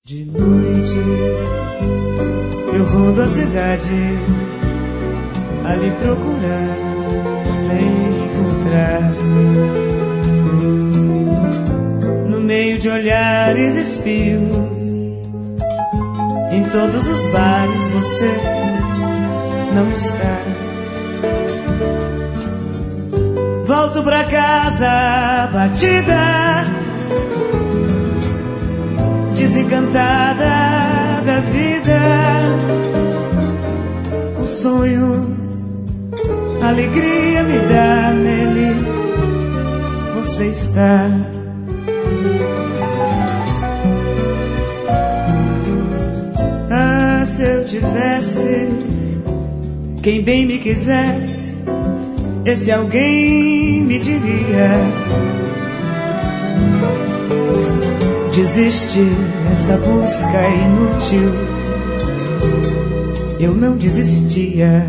De noite eu rondo a cidade a lhe procurar sem encontrar. No meio de olhares espio, em todos os bares você não está. Volto pra casa batida, desencantada da vida. O sonho, a alegria me dá, nele você está. Ah, se eu tivesse quem bem me quisesse, esse alguém me diria: desiste, essa busca é inútil. Eu não desistia.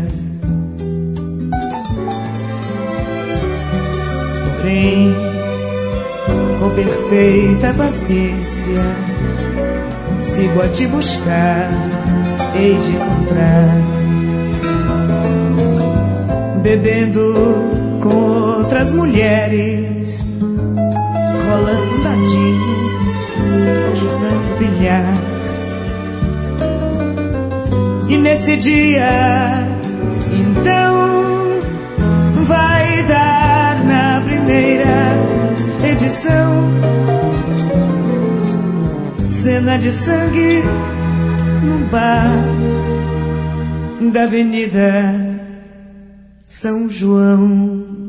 Porém, com perfeita paciência, sigo a te buscar, hei de encontrar. Bebendo com outras mulheres, rolando um dadinho, jogando bilhar. E nesse dia, então, vai dar na primeira edição cena de sangue num bar da Avenida São João.